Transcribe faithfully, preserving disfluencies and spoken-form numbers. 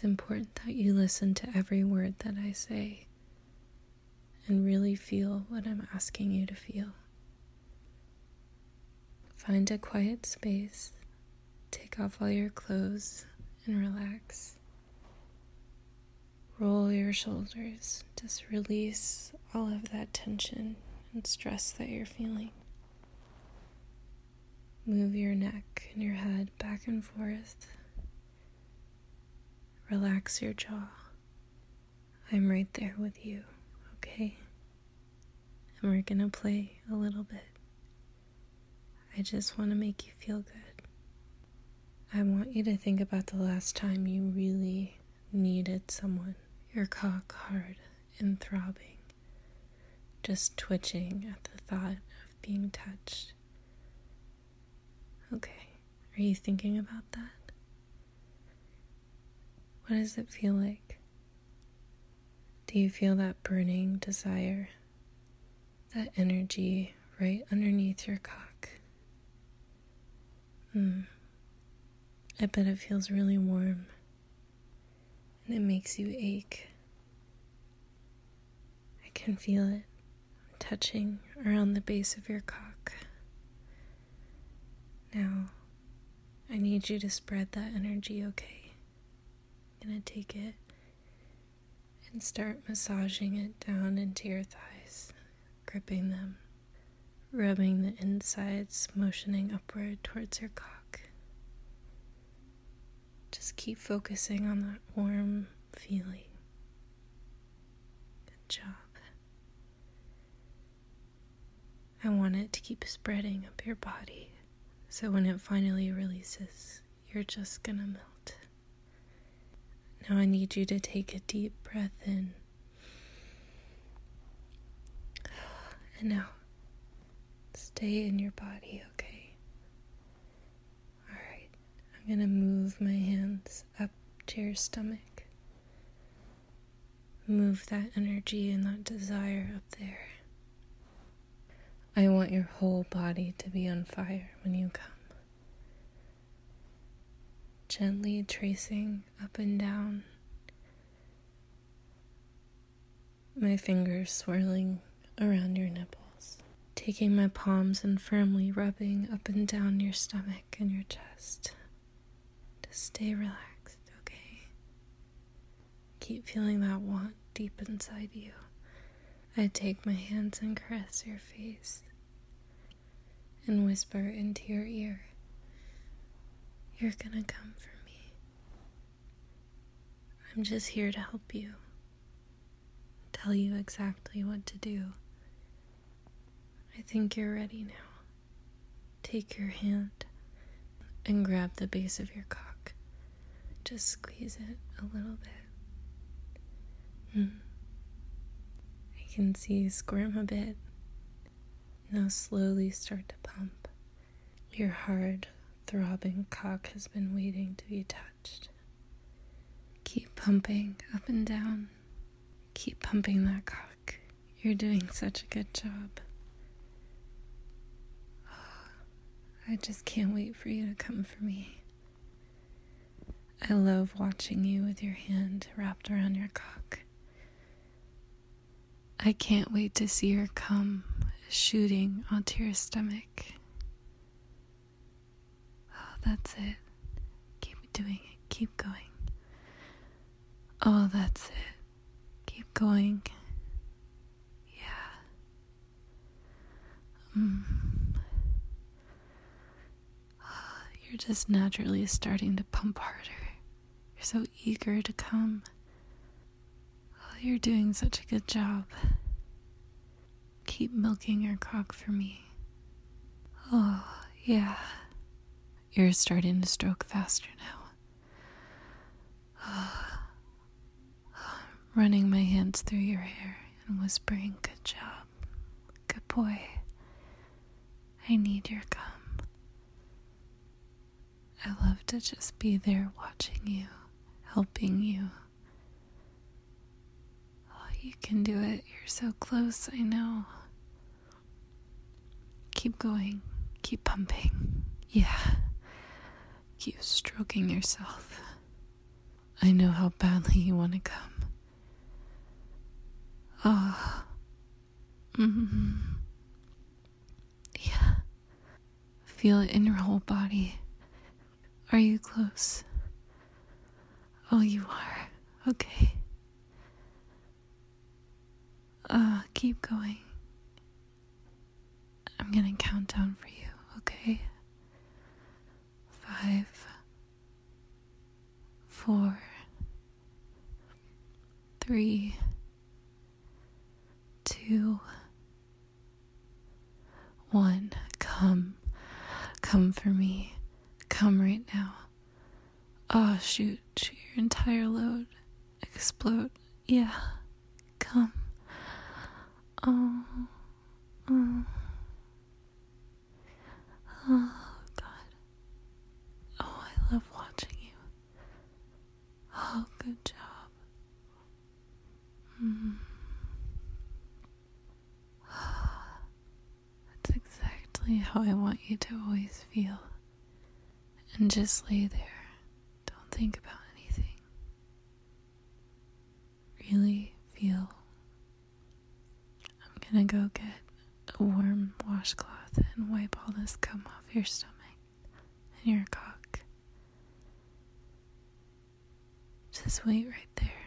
It's important that you listen to every word that I say and really feel what I'm asking you to feel. Find a quiet space, take off all your clothes, and relax. Roll your shoulders, just release all of that tension and stress that you're feeling. Move your neck and your head back and forth. Relax your jaw. I'm right there with you, okay? And we're gonna play a little bit. I just want to make you feel good. I want you to think about the last time you really needed someone. Your cock hard and throbbing, just twitching at the thought of being touched. Okay, are you thinking about that? What does it feel like? Do you feel that burning desire, that energy right underneath your cock? Hmm. I bet it feels really warm. And it makes you ache. I can feel it. I'm touching around the base of your cock. Now, I need you to spread that energy, okay? I'm gonna take it and start massaging it down into your thighs, gripping them, rubbing the insides, motioning upward towards your cock. Just keep focusing on that warm feeling. Good job. I want it to keep spreading up your body, so when it finally releases, you're just gonna melt. Now I need you to take a deep breath in and out. Stay in your body, okay? I'm going to move my hands up to your stomach. Move that energy and that desire up there. I want your whole body to be on fire when you come. Gently tracing up and down. My fingers swirling around your nipples. Taking my palms and firmly rubbing up and down your stomach and your chest. Stay relaxed, okay? Keep feeling that want deep inside you. I take my hands and caress your face and whisper into your ear, you're gonna come for me. I'm just here to help you, tell you exactly what to do. I think you're ready now. Take your hand and grab the base of your cock. Just squeeze it a little bit. Mm. I can see you squirm a bit. Now slowly start to pump. Your hard, throbbing cock has been waiting to be touched. Keep pumping up and down. Keep pumping that cock. You're doing such a good job. I just can't wait for you to come for me. I love watching you with your hand wrapped around your cock. I can't wait to see her come shooting onto your stomach. Oh, that's it. Keep doing it. Keep going. Oh, that's it. Keep going. Yeah. Mm. You're just naturally starting to pump harder. You're so eager to come. Oh, you're doing such a good job. Keep milking your cock for me. Oh, yeah. You're starting to stroke faster now. Oh, I'm running my hands through your hair and whispering, good job. Good boy. I need your cum. I love to just be there watching you, helping you. Oh, you can do it. You're so close, I know. Keep going. Keep pumping. Yeah. Keep stroking yourself. I know how badly you want to come. Ah. Oh. Mm-hmm. Yeah. Feel it in your whole body. Are you close? Oh, you are. Okay. Uh, keep going. I'm gonna count down for you, okay? Five, four, three, two, one. Come. Come for me. Come right now. Oh, shoot. Shoot your entire load. Explode. Yeah. Come. Oh. Oh. Oh, God. Oh, I love watching you. Oh, good job. Mm. That's exactly how I want you to always feel. And just lay there. Don't think about anything. Really feel. I'm gonna go get a warm washcloth and wipe all this cum off your stomach and your cock. Just wait right there.